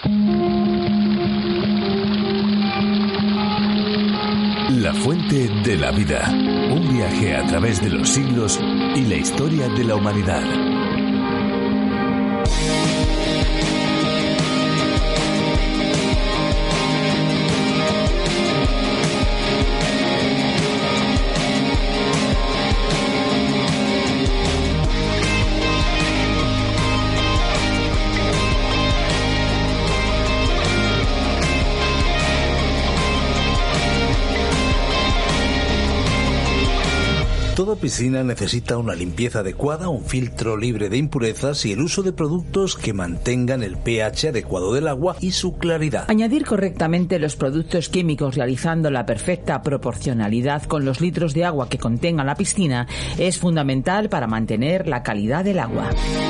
La fuente de la vida. Un viaje a través de los siglos y la historia de la humanidad. Toda piscina necesita una limpieza adecuada, un filtro libre de impurezas y el uso de productos que mantengan el pH adecuado del agua y su claridad. Añadir correctamente los productos químicos realizando la perfecta proporcionalidad con los litros de agua que contenga la piscina es fundamental para mantener la calidad del agua.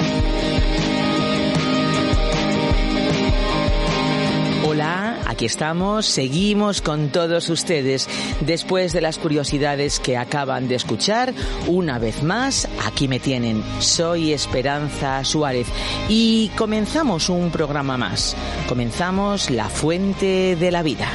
Hola, aquí estamos, seguimos con todos ustedes. Después de las curiosidades que acaban de escuchar, una vez más, aquí me tienen. Soy Esperanza Suárez y comenzamos un programa más. Comenzamos La Fuente de la Vida.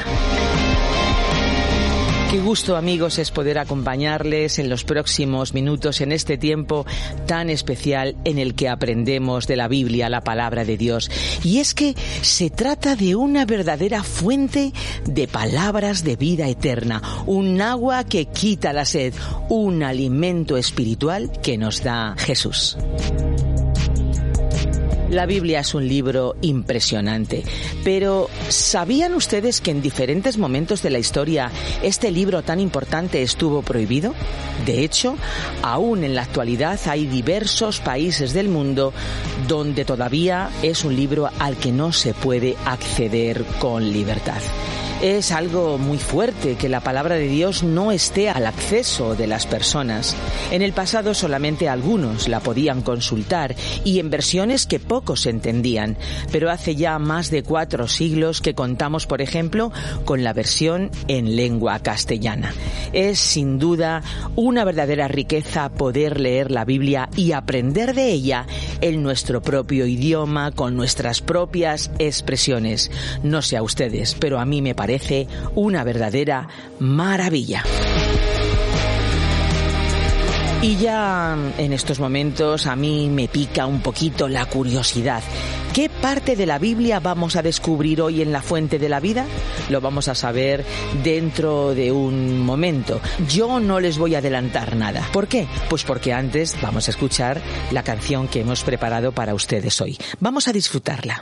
Qué gusto, amigos, es poder acompañarles en los próximos minutos en este tiempo tan especial en el que aprendemos de la Biblia, la palabra de Dios. Y es que se trata de una verdadera fuente de palabras de vida eterna, un agua que quita la sed, un alimento espiritual que nos da Jesús. La Biblia es un libro impresionante, pero ¿sabían ustedes que en diferentes momentos de la historia este libro tan importante estuvo prohibido? De hecho, aún en la actualidad hay diversos países del mundo donde todavía es un libro al que no se puede acceder con libertad. Es algo muy fuerte que la palabra de Dios no esté al acceso de las personas. En el pasado solamente algunos la podían consultar y en versiones que pocos entendían, pero hace ya más de 4 siglos que contamos, por ejemplo, con la versión en lengua castellana. Es sin duda una verdadera riqueza poder leer la Biblia y aprender de ella en nuestro propio idioma, con nuestras propias expresiones. No sé a ustedes, pero a mí me parece una verdadera maravilla. Y ya en estos momentos a mí me pica un poquito la curiosidad. ¿Qué parte de la Biblia vamos a descubrir hoy en La Fuente de la Vida? Lo vamos a saber dentro de un momento. Yo no les voy a adelantar nada. ¿Por qué? Pues porque antes vamos a escuchar la canción que hemos preparado para ustedes hoy. Vamos a disfrutarla.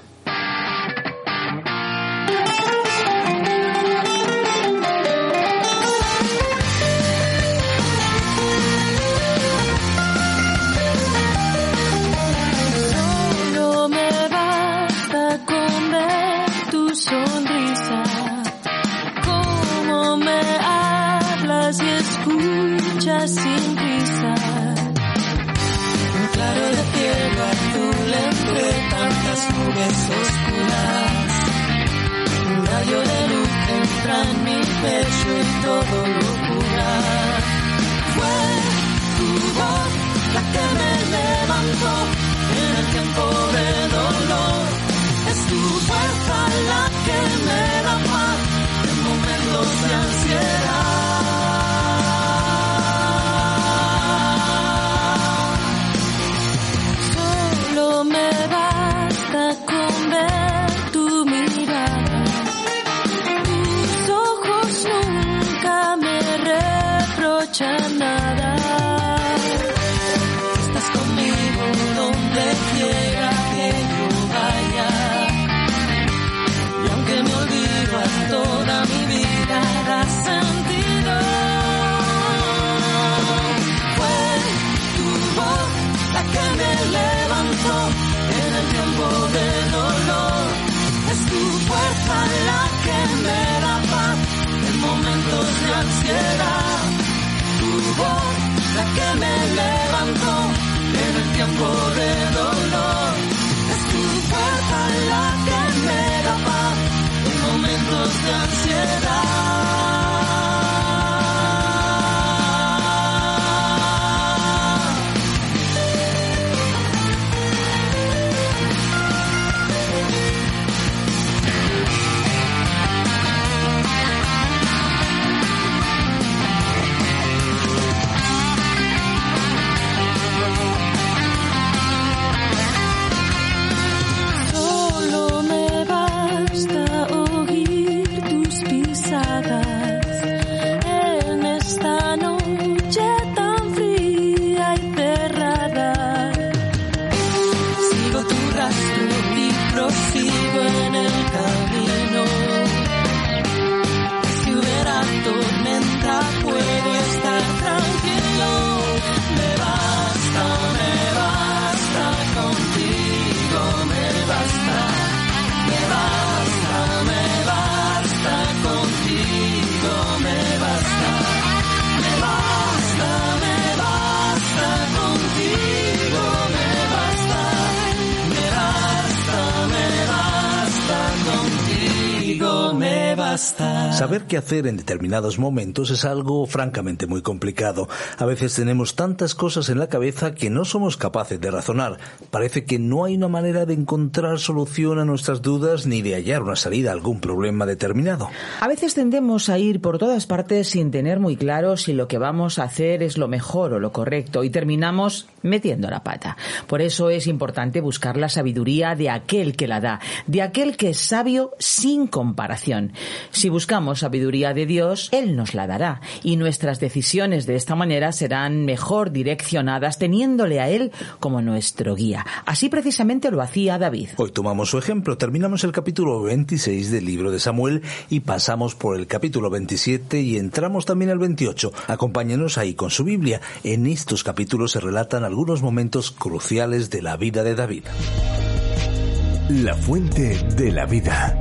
Sin prisa, un claro de cielo azul entre tantas nubes oscuras, un rayo de luz entra en mi pecho y todo lo cura. Fue tu voz la que me levantó en el tiempo de dolor, es tu fuerza la que me da paz en momentos de ansiedad. Me basta con ver tu mirada, tus ojos nunca me reprochan nada. Estás conmigo donde quiera que yo vaya, basta. Saber qué hacer en determinados momentos es algo francamente muy complicado. A veces tenemos tantas cosas en la cabeza que no somos capaces de razonar. Parece que no hay una manera de encontrar solución a nuestras dudas ni de hallar una salida a algún problema determinado. A veces tendemos a ir por todas partes sin tener muy claro si lo que vamos a hacer es lo mejor o lo correcto y terminamos metiendo la pata. Por eso es importante buscar la sabiduría de aquel que la da, de aquel que es sabio sin comparación. Si buscamos sabiduría de Dios, Él nos la dará y nuestras decisiones de esta manera serán mejor direccionadas teniéndole a Él como nuestro guía. Así precisamente lo hacía David. Hoy tomamos su ejemplo, terminamos el capítulo 26 del libro de Samuel y pasamos por el capítulo 27 y entramos también al 28. Acompáñenos ahí con su Biblia. En estos capítulos se relatan algunos momentos cruciales de la vida de David. La fuente de la vida.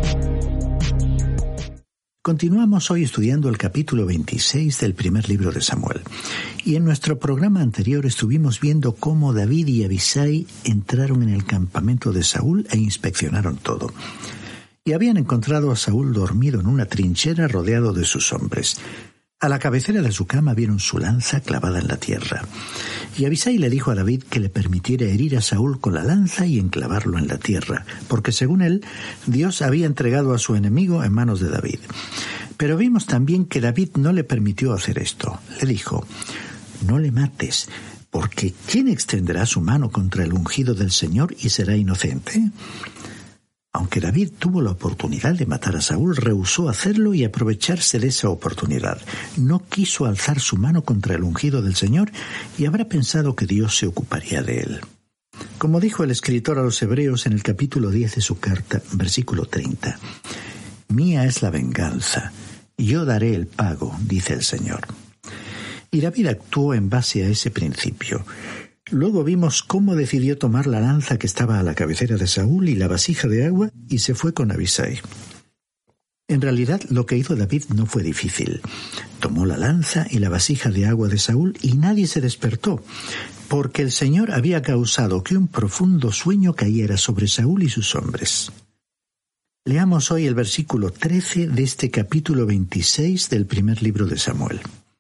Continuamos hoy estudiando el capítulo 26 del primer libro de Samuel. Y en nuestro programa anterior estuvimos viendo cómo David y Abisai entraron en el campamento de Saúl e inspeccionaron todo. Y habían encontrado a Saúl dormido en una trinchera rodeado de sus hombres. A la cabecera de su cama vieron su lanza clavada en la tierra. Y Abisai le dijo a David que le permitiera herir a Saúl con la lanza y enclavarlo en la tierra, porque según él, Dios había entregado a su enemigo en manos de David. Pero vimos también que David no le permitió hacer esto. Le dijo: «No le mates, porque ¿quién extenderá su mano contra el ungido del Señor y será inocente?». Aunque David tuvo la oportunidad de matar a Saúl, rehusó hacerlo y aprovecharse de esa oportunidad. No quiso alzar su mano contra el ungido del Señor y habrá pensado que Dios se ocuparía de él. Como dijo el escritor a los Hebreos en el capítulo 10 de su carta, versículo 30, «Mía es la venganza, yo daré el pago», dice el Señor. Y David actuó en base a ese principio. Luego vimos cómo decidió tomar la lanza que estaba a la cabecera de Saúl y la vasija de agua y se fue con Abisai. En realidad, lo que hizo David no fue difícil. Tomó la lanza y la vasija de agua de Saúl y nadie se despertó, porque el Señor había causado que un profundo sueño cayera sobre Saúl y sus hombres. Leamos hoy el versículo 13 de este capítulo 26 del primer libro de Samuel.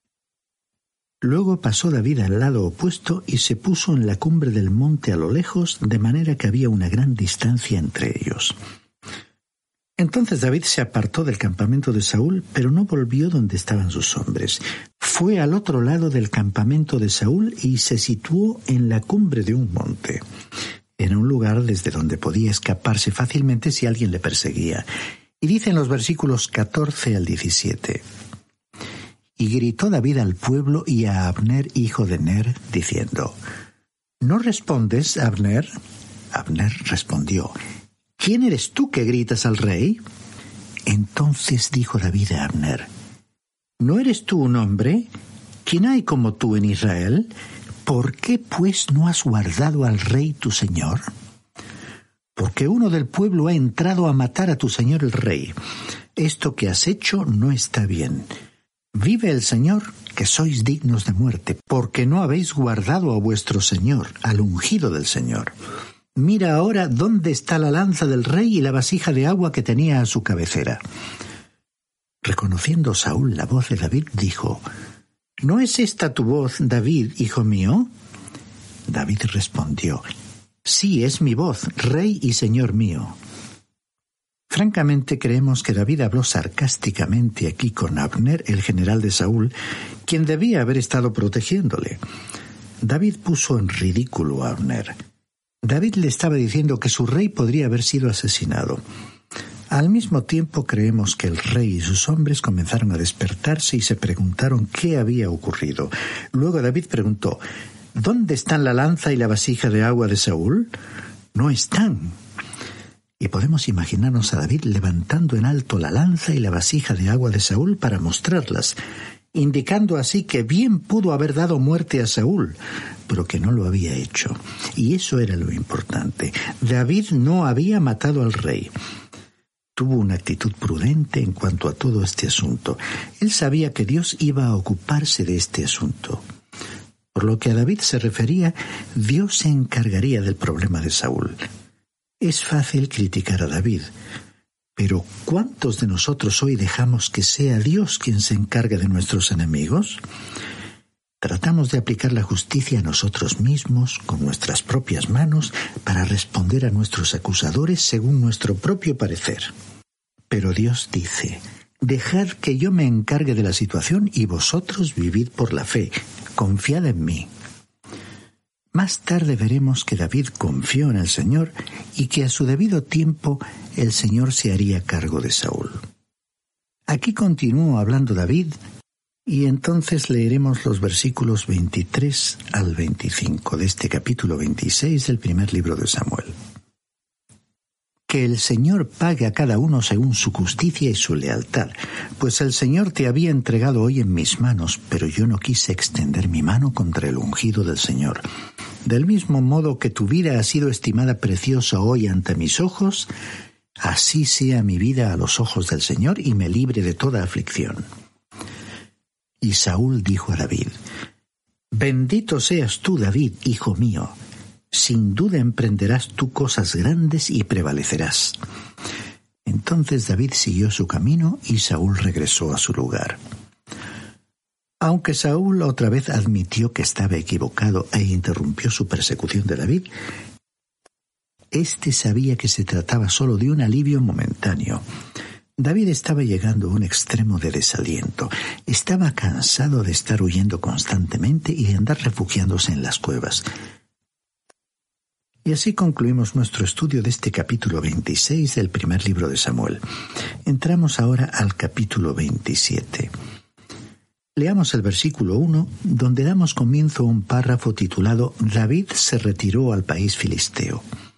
Luego pasó David al lado opuesto y se puso en la cumbre del monte a lo lejos, de manera que había una gran distancia entre ellos. Entonces David se apartó del campamento de Saúl, pero no volvió donde estaban sus hombres. Fue al otro lado del campamento de Saúl y se situó en la cumbre de un monte. Era un lugar desde donde podía escaparse fácilmente si alguien le perseguía. Y dicen los versículos 14 al 17... Y gritó David al pueblo y a Abner, hijo de Ner, diciendo: ¿No respondes, Abner? Abner respondió: ¿Quién eres tú que gritas al rey? Entonces dijo David a Abner: ¿No eres tú un hombre? ¿Quién hay como tú en Israel? ¿Por qué, pues, no has guardado al rey tu señor? Porque uno del pueblo ha entrado a matar a tu señor el rey. Esto que has hecho no está bien. Vive el Señor, que sois dignos de muerte, porque no habéis guardado a vuestro Señor, al ungido del Señor. Mira ahora dónde está la lanza del rey y la vasija de agua que tenía a su cabecera. Reconociendo Saúl la voz de David, dijo: ¿No es esta tu voz, David, hijo mío? David respondió: Sí, es mi voz, rey y señor mío. Francamente creemos que David habló sarcásticamente aquí con Abner, el general de Saúl, quien debía haber estado protegiéndole. David puso en ridículo a Abner. David le estaba diciendo que su rey podría haber sido asesinado. Al mismo tiempo creemos que el rey y sus hombres comenzaron a despertarse y se preguntaron qué había ocurrido. Luego David preguntó: ¿Dónde están la lanza y la vasija de agua de Saúl? No están. Y podemos imaginarnos a David levantando en alto la lanza y la vasija de agua de Saúl para mostrarlas, indicando así que bien pudo haber dado muerte a Saúl, pero que no lo había hecho. Y eso era lo importante. David no había matado al rey. Tuvo una actitud prudente en cuanto a todo este asunto. Él sabía que Dios iba a ocuparse de este asunto. Por lo que a David se refería, Dios se encargaría del problema de Saúl. Es fácil criticar a David, Pero ¿cuántos de nosotros hoy dejamos que sea Dios quien se encargue de nuestros enemigos? Tratamos de aplicar la justicia a nosotros mismos, con nuestras propias manos, para responder a nuestros acusadores según nuestro propio parecer. Pero Dios dice: dejad que yo me encargue de la situación y vosotros vivid por la fe, confiad en mí. Más tarde veremos que David confió en el Señor y que a su debido tiempo el Señor se haría cargo de Saúl. Aquí continuó hablando David, y entonces leeremos los versículos 23 al 25 de este capítulo 26 del primer libro de Samuel. Que el Señor pague a cada uno según su justicia y su lealtad, pues el Señor te había entregado hoy en mis manos, pero yo no quise extender mi mano contra el ungido del Señor. Del mismo modo que tu vida ha sido estimada preciosa hoy ante mis ojos, así sea mi vida a los ojos del Señor y me libre de toda aflicción. Y Saúl dijo a David: bendito seas tú, David, hijo mío. Sin duda emprenderás tú cosas grandes y prevalecerás. Entonces David siguió su camino y Saúl regresó a su lugar. Aunque Saúl otra vez admitió que estaba equivocado e interrumpió su persecución de David, éste sabía que se trataba solo de un alivio momentáneo. David estaba llegando a un extremo de desaliento. Estaba cansado de estar huyendo constantemente y de andar refugiándose en las cuevas. Y así concluimos nuestro estudio de este capítulo 26 del primer libro de Samuel. Entramos ahora al capítulo 27. Leamos el versículo 1, donde damos comienzo a un párrafo titulado «David se retiró al país filisteo».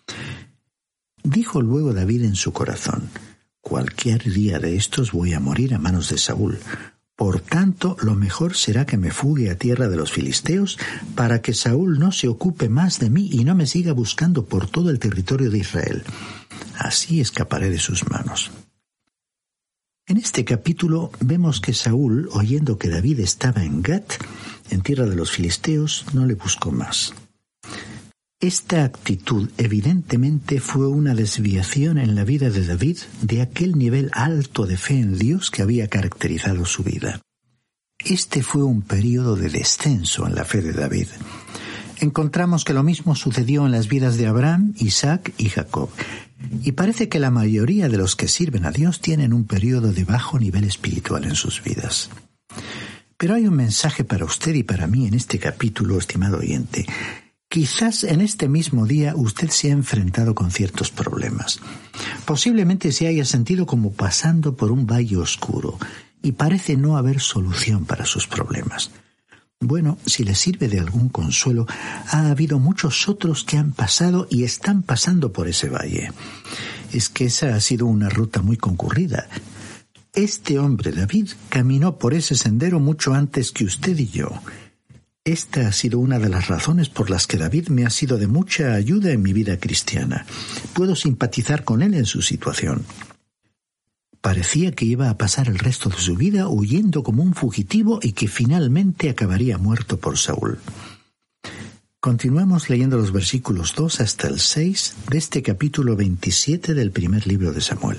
Dijo luego David en su corazón: «Cualquier día de estos voy a morir a manos de Saúl. Por tanto, lo mejor será que me fugue a tierra de los filisteos, para que Saúl no se ocupe más de mí y no me siga buscando por todo el territorio de Israel. Así escaparé de sus manos». En este capítulo vemos que Saúl, oyendo que David estaba en Gat, en tierra de los filisteos, no le buscó más. Esta actitud evidentemente fue una desviación en la vida de David de aquel nivel alto de fe en Dios que había caracterizado su vida. Este fue un período de descenso en la fe de David. Encontramos que lo mismo sucedió en las vidas de Abraham, Isaac y Jacob. Y parece que la mayoría de los que sirven a Dios tienen un período de bajo nivel espiritual en sus vidas. Pero hay un mensaje para usted y para mí en este capítulo, estimado oyente. Quizás en este mismo día usted se ha enfrentado con ciertos problemas. Posiblemente se haya sentido como pasando por un valle oscuro y parece no haber solución para sus problemas. Bueno, si le sirve de algún consuelo, ha habido muchos otros que han pasado y están pasando por ese valle. Es que esa ha sido una ruta muy concurrida. Este hombre, David, caminó por ese sendero mucho antes que usted y yo. Esta ha sido una de las razones por las que David me ha sido de mucha ayuda en mi vida cristiana. Puedo simpatizar con él en su situación. Parecía que iba a pasar el resto de su vida huyendo como un fugitivo y que finalmente acabaría muerto por Saúl. Continuamos leyendo los versículos 2 hasta el 6 de este capítulo 27 del primer libro de Samuel.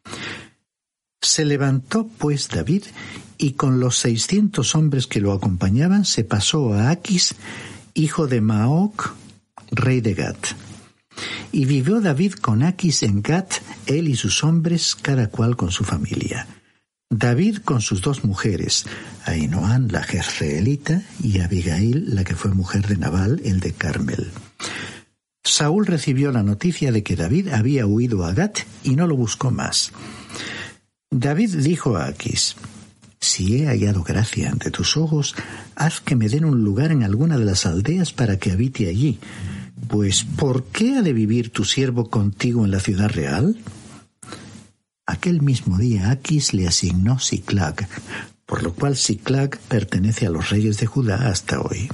Se levantó pues David y con los 600 hombres que lo acompañaban se pasó a Aquis, hijo de Maoc, rey de Gat. Y vivió David con Aquis en Gat, él y sus hombres, cada cual con su familia. David con sus 2 mujeres, Ahinoam la jezreelita y Abigail, la que fue mujer de Nabal, el de Carmel. Saúl recibió la noticia de que David había huido a Gat y no lo buscó más. David dijo a Aquis: «Si he hallado gracia ante tus ojos, haz que me den un lugar en alguna de las aldeas para que habite allí. Pues, ¿por qué ha de vivir tu siervo contigo en la ciudad real?». Aquel mismo día Aquis le asignó Siclag, por lo cual Siclag pertenece a los reyes de Judá hasta hoy.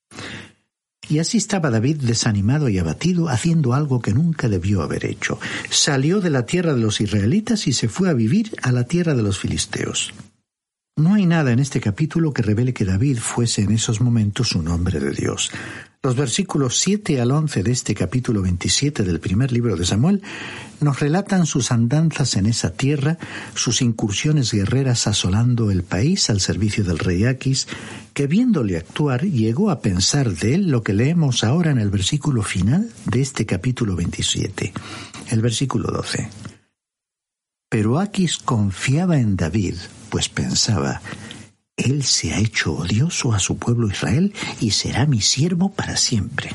Y así estaba David desanimado y abatido, haciendo algo que nunca debió haber hecho. Salió de la tierra de los israelitas y se fue a vivir a la tierra de los filisteos. No hay nada en este capítulo que revele que David fuese en esos momentos un hombre de Dios. Los versículos 7 al 11 de este capítulo 27 del primer libro de Samuel nos relatan sus andanzas en esa tierra, sus incursiones guerreras asolando el país al servicio del rey Aquis, que viéndole actuar llegó a pensar de él lo que leemos ahora en el versículo final de este capítulo 27, el versículo 12. Pero Aquis confiaba en David, pues pensaba: Él se ha hecho odioso a su pueblo Israel y será mi siervo para siempre.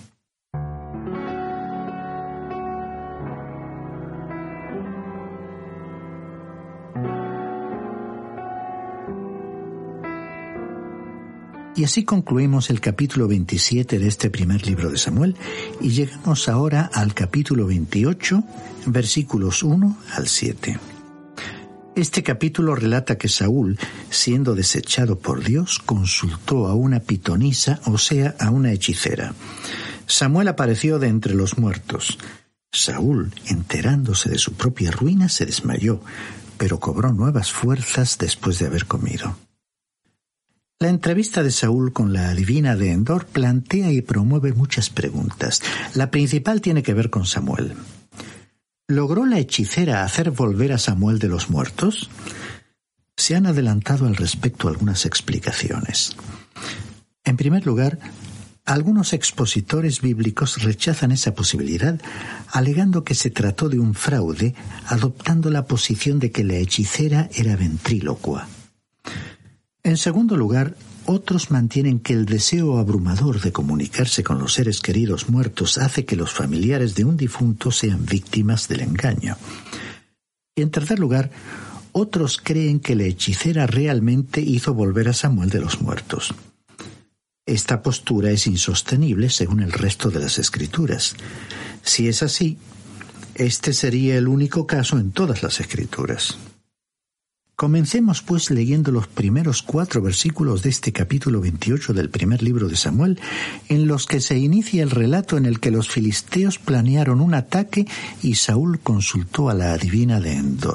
Y así concluimos el capítulo 27 de este primer libro de Samuel y llegamos ahora al capítulo 28, versículos 1 al 7. Este capítulo relata que Saúl, siendo desechado por Dios, consultó a una pitonisa, o sea, a una hechicera. Samuel apareció de entre los muertos. Saúl, enterándose de su propia ruina, se desmayó, pero cobró nuevas fuerzas después de haber comido. La entrevista de Saúl con la adivina de Endor plantea y promueve muchas preguntas. La principal tiene que ver con Samuel. ¿Logró la hechicera hacer volver a Samuel de los muertos? Se han adelantado al respecto algunas explicaciones. En primer lugar, algunos expositores bíblicos rechazan esa posibilidad, alegando que se trató de un fraude, adoptando la posición de que la hechicera era ventrílocua. En segundo lugar, otros mantienen que el deseo abrumador de comunicarse con los seres queridos muertos hace que los familiares de un difunto sean víctimas del engaño. Y en tercer lugar, otros creen que la hechicera realmente hizo volver a Samuel de los muertos. Esta postura es insostenible según el resto de las Escrituras. Si es así, este sería el único caso en todas las Escrituras. Comencemos pues leyendo los primeros 4 versículos de este capítulo 28 del primer libro de Samuel, en los que se inicia el relato en el que los filisteos planearon un ataque y Saúl consultó a la adivina de Endor.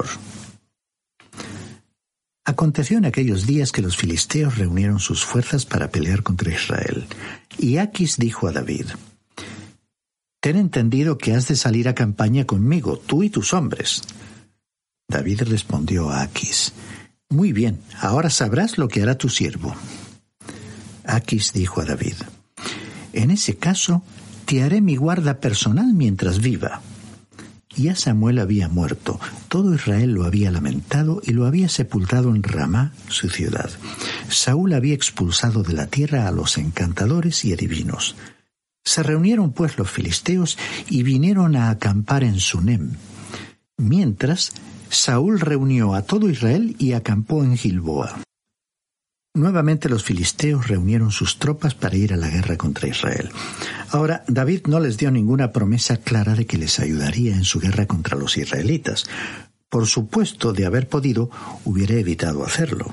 Aconteció en aquellos días que los filisteos reunieron sus fuerzas para pelear contra Israel, y Aquis dijo a David: «Ten entendido que has de salir a campaña conmigo, tú y tus hombres». David respondió a Aquis: «Muy bien, ahora sabrás lo que hará tu siervo». Aquis dijo a David: «En ese caso, te haré mi guarda personal mientras viva». Ya Samuel había muerto, todo Israel lo había lamentado y lo había sepultado en Ramá, su ciudad. Saúl había expulsado de la tierra a los encantadores y adivinos. Se reunieron pues los filisteos y vinieron a acampar en Sunem. Mientras, Saúl reunió a todo Israel y acampó en Gilboa. Nuevamente los filisteos reunieron sus tropas para ir a la guerra contra Israel. Ahora, David no les dio ninguna promesa clara de que les ayudaría en su guerra contra los israelitas. Por supuesto, de haber podido, hubiera evitado hacerlo.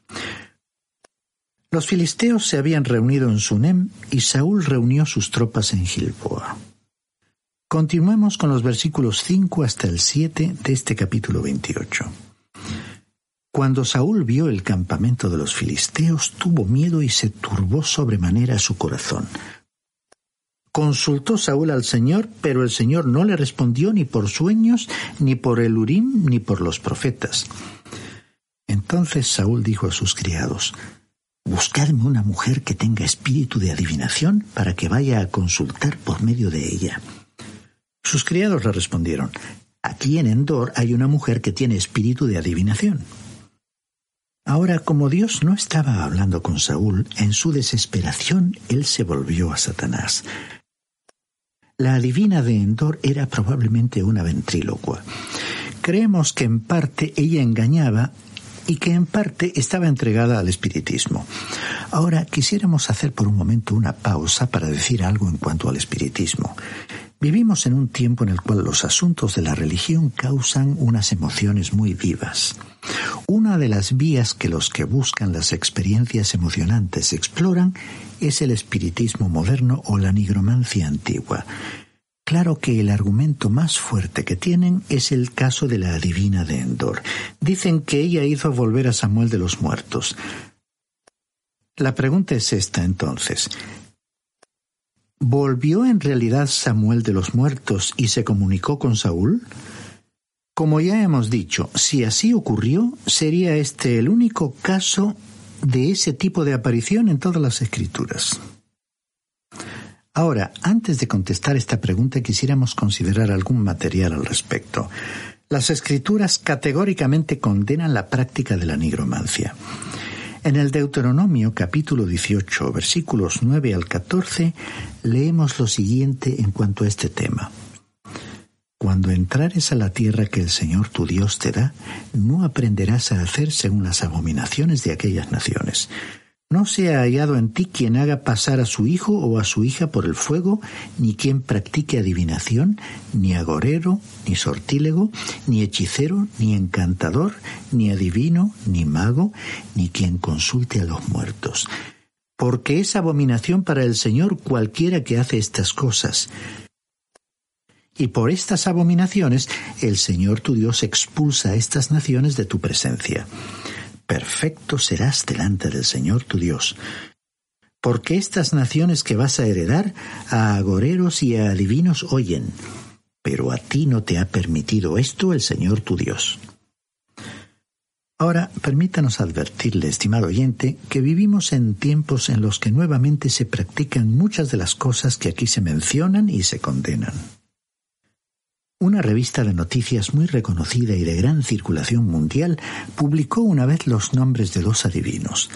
Los filisteos se habían reunido en Sunem y Saúl reunió sus tropas en Gilboa. Continuemos con los versículos 5 hasta el 7 de este capítulo 28. Cuando Saúl vio el campamento de los filisteos, tuvo miedo y se turbó sobremanera su corazón. Consultó Saúl al Señor, pero el Señor no le respondió ni por sueños, ni por el Urim, ni por los profetas. Entonces Saúl dijo a sus criados: «Buscadme una mujer que tenga espíritu de adivinación para que vaya a consultar por medio de ella». Sus criados le respondieron: «Aquí en Endor hay una mujer que tiene espíritu de adivinación». Ahora, como Dios no estaba hablando con Saúl, en su desesperación él se volvió a Satanás. La adivina de Endor era probablemente una ventrílocua. Creemos que en parte ella engañaba y que en parte estaba entregada al espiritismo. Ahora quisiéramos hacer por un momento una pausa para decir algo en cuanto al espiritismo. Vivimos en un tiempo en el cual los asuntos de la religión causan unas emociones muy vivas. Una de las vías que los que buscan las experiencias emocionantes exploran es el espiritismo moderno o la nigromancia antigua. Claro que el argumento más fuerte que tienen es el caso de la adivina de Endor. Dicen que ella hizo volver a Samuel de los muertos. La pregunta es esta entonces: ¿Volvió en realidad Samuel de los muertos y se comunicó con Saúl? Como ya hemos dicho, si así ocurrió, sería este el único caso de ese tipo de aparición en todas las Escrituras. Ahora, antes de contestar esta pregunta, quisiéramos considerar algún material al respecto. Las Escrituras categóricamente condenan la práctica de la nigromancia. En el Deuteronomio capítulo 18, versículos 9 al 14, leemos lo siguiente en cuanto a este tema. Cuando entrares a la tierra que el Señor tu Dios te da, no aprenderás a hacer según las abominaciones de aquellas naciones. No sea hallado en ti quien haga pasar a su hijo o a su hija por el fuego, ni quien practique adivinación, ni agorero, ni sortílego, ni hechicero, ni encantador, ni adivino, ni mago, ni quien consulte a los muertos. Porque es abominación para el Señor cualquiera que hace estas cosas. Y por estas abominaciones el Señor tu Dios expulsa a estas naciones de tu presencia. Perfecto serás delante del Señor tu Dios. Porque estas naciones que vas a heredar, a agoreros y a adivinos oyen, pero a ti no te ha permitido esto el Señor tu Dios. Ahora, permítanos advertirle, estimado oyente, que vivimos en tiempos en los que nuevamente se practican muchas de las cosas que aquí se mencionan y se condenan. Una revista de noticias muy reconocida y de gran circulación mundial publicó una vez los nombres de 2 adivinos.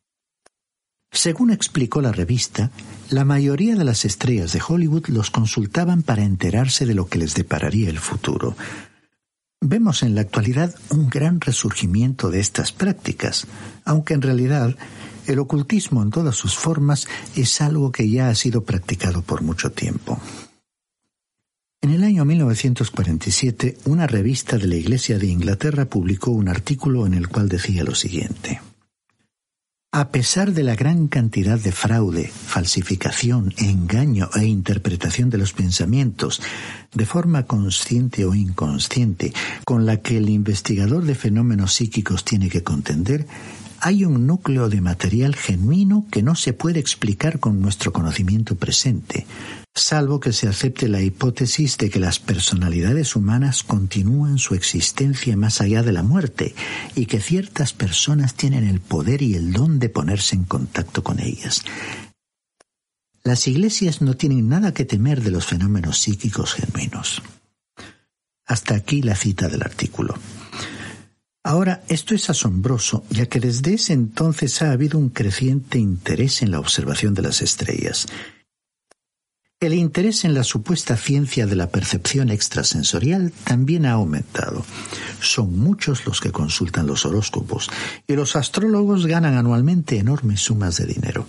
Según explicó la revista, la mayoría de las estrellas de Hollywood los consultaban para enterarse de lo que les depararía el futuro. Vemos en la actualidad un gran resurgimiento de estas prácticas, aunque en realidad el ocultismo en todas sus formas es algo que ya ha sido practicado por mucho tiempo. En el año 1947, una revista de la Iglesia de Inglaterra publicó un artículo en el cual decía lo siguiente. A pesar de la gran cantidad de fraude, falsificación, engaño e interpretación de los pensamientos, de forma consciente o inconsciente, con la que el investigador de fenómenos psíquicos tiene que contender, hay un núcleo de material genuino que no se puede explicar con nuestro conocimiento presente, salvo que se acepte la hipótesis de que las personalidades humanas continúan su existencia más allá de la muerte y que ciertas personas tienen el poder y el don de ponerse en contacto con ellas. Las iglesias no tienen nada que temer de los fenómenos psíquicos genuinos. Hasta aquí la cita del artículo. Ahora, esto es asombroso, ya que desde ese entonces ha habido un creciente interés en la observación de las estrellas. El interés en la supuesta ciencia de la percepción extrasensorial también ha aumentado. Son muchos los que consultan los horóscopos, y los astrólogos ganan anualmente enormes sumas de dinero.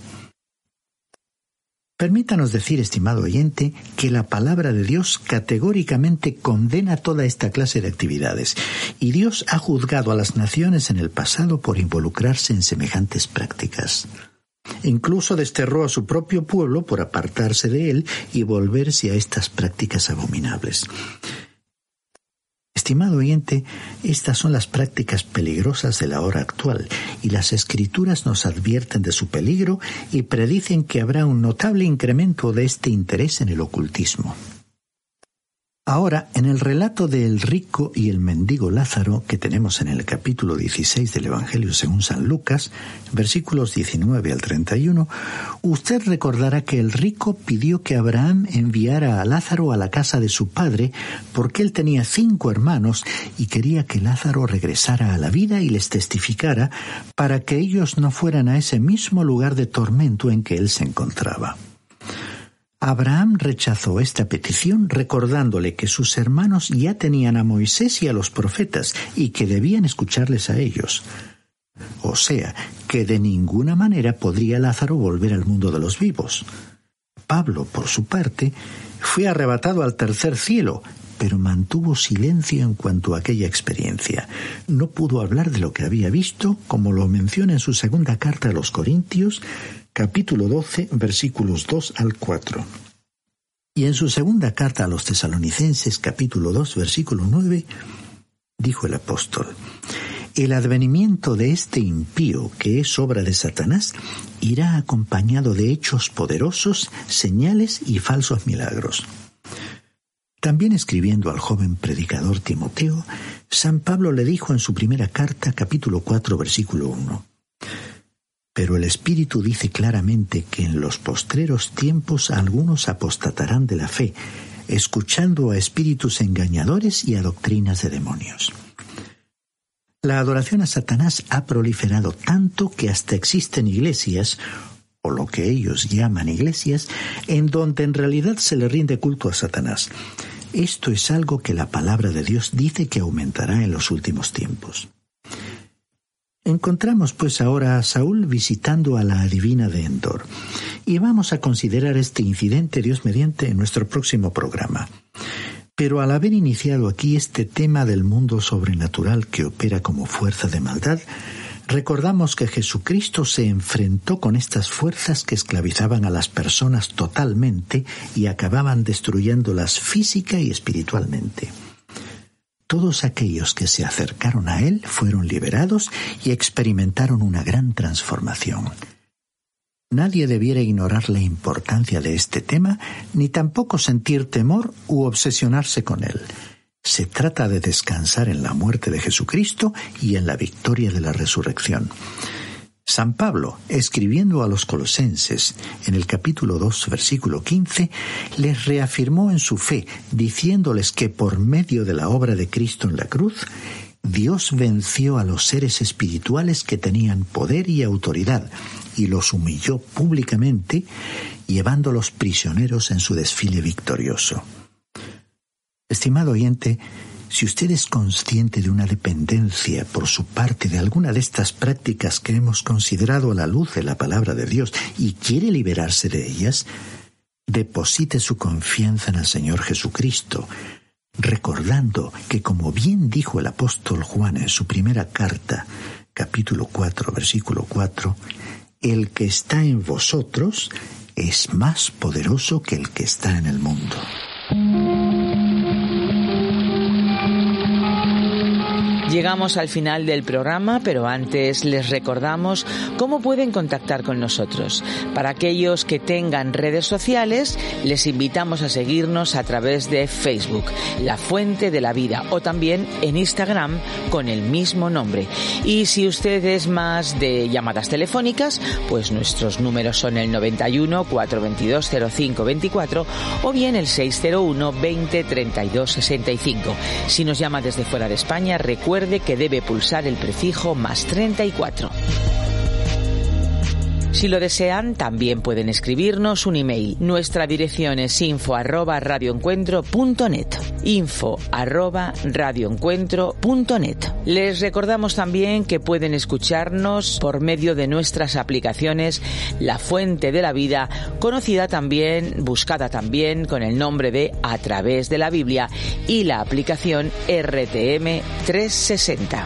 Permítanos decir, estimado oyente, que la palabra de Dios categóricamente condena toda esta clase de actividades, y Dios ha juzgado a las naciones en el pasado por involucrarse en semejantes prácticas. Incluso desterró a su propio pueblo por apartarse de él y volverse a estas prácticas abominables. Estimado oyente, estas son las prácticas peligrosas de la hora actual, y las Escrituras nos advierten de su peligro y predicen que habrá un notable incremento de este interés en el ocultismo. Ahora, en el relato del rico y el mendigo Lázaro, que tenemos en el capítulo 16 del Evangelio según San Lucas, versículos 19 al 31, usted recordará que el rico pidió que Abraham enviara a Lázaro a la casa de su padre, porque él tenía 5 hermanos y quería que Lázaro regresara a la vida y les testificara para que ellos no fueran a ese mismo lugar de tormento en que él se encontraba. Abraham rechazó esta petición recordándole que sus hermanos ya tenían a Moisés y a los profetas y que debían escucharles a ellos. O sea, que de ninguna manera podría Lázaro volver al mundo de los vivos. Pablo, por su parte, fue arrebatado al tercer cielo, pero mantuvo silencio en cuanto a aquella experiencia. No pudo hablar de lo que había visto, como lo menciona en su segunda carta a los Corintios, capítulo 12, versículos 2 al 4. Y en su segunda carta a los Tesalonicenses, capítulo 2, versículo 9, dijo el apóstol: El advenimiento de este impío, que es obra de Satanás, irá acompañado de hechos poderosos, señales y falsos milagros. También escribiendo al joven predicador Timoteo, San Pablo le dijo en su primera carta, capítulo 4, versículo 1: Pero el Espíritu dice claramente que en los postreros tiempos algunos apostatarán de la fe, escuchando a espíritus engañadores y a doctrinas de demonios. La adoración a Satanás ha proliferado tanto que hasta existen iglesias, o lo que ellos llaman iglesias, en donde en realidad se le rinde culto a Satanás. Esto es algo que la palabra de Dios dice que aumentará en los últimos tiempos. Encontramos pues ahora a Saúl visitando a la adivina de Endor, y vamos a considerar este incidente, Dios mediante, en nuestro próximo programa. Pero al haber iniciado aquí este tema del mundo sobrenatural que opera como fuerza de maldad, recordamos que Jesucristo se enfrentó con estas fuerzas que esclavizaban a las personas totalmente y acababan destruyéndolas física y espiritualmente. Todos aquellos que se acercaron a Él fueron liberados y experimentaron una gran transformación. Nadie debiera ignorar la importancia de este tema, ni tampoco sentir temor u obsesionarse con él. Se trata de descansar en la muerte de Jesucristo y en la victoria de la resurrección. San Pablo, escribiendo a los colosenses, en el capítulo 2, versículo 15, les reafirmó en su fe, diciéndoles que por medio de la obra de Cristo en la cruz, Dios venció a los seres espirituales que tenían poder y autoridad, y los humilló públicamente, llevándolos prisioneros en su desfile victorioso. Estimado oyente, si usted es consciente de una dependencia por su parte de alguna de estas prácticas que hemos considerado a la luz de la palabra de Dios y quiere liberarse de ellas, deposite su confianza en el Señor Jesucristo, recordando que, como bien dijo el apóstol Juan en su primera carta, capítulo 4, versículo 4, el que está en vosotros es más poderoso que el que está en el mundo. Llegamos al final del programa, pero antes les recordamos cómo pueden contactar con nosotros. Para aquellos que tengan redes sociales, les invitamos a seguirnos a través de Facebook, La Fuente de la Vida, o también en Instagram con el mismo nombre. Y si usted es más de llamadas telefónicas, pues nuestros números son el 91 422 0524 o bien el 601 20 32 65. Si nos llama desde fuera de España, recuerde que debe pulsar el prefijo +34. Si lo desean, también pueden escribirnos un email. Nuestra dirección es info@radioencuentro.net. info@radioencuentro.net. Les recordamos también que pueden escucharnos por medio de nuestras aplicaciones La Fuente de la Vida, conocida también, buscada también con el nombre de A Través de la Biblia, y la aplicación RTM 360.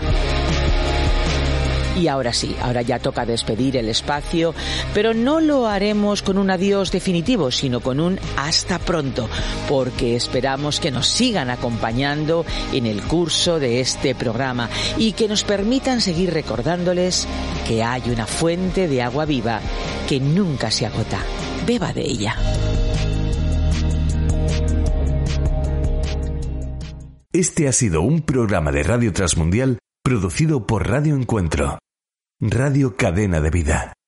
Y ahora sí, ahora ya toca despedir el espacio, pero no lo haremos con un adiós definitivo, sino con un hasta pronto, porque esperamos que nos sigan acompañando en el curso de este programa y que nos permitan seguir recordándoles que hay una fuente de agua viva que nunca se agota. Beba de ella. Este ha sido un programa de Radio Transmundial producido por Radio Encuentro, Radio Cadena de Vida.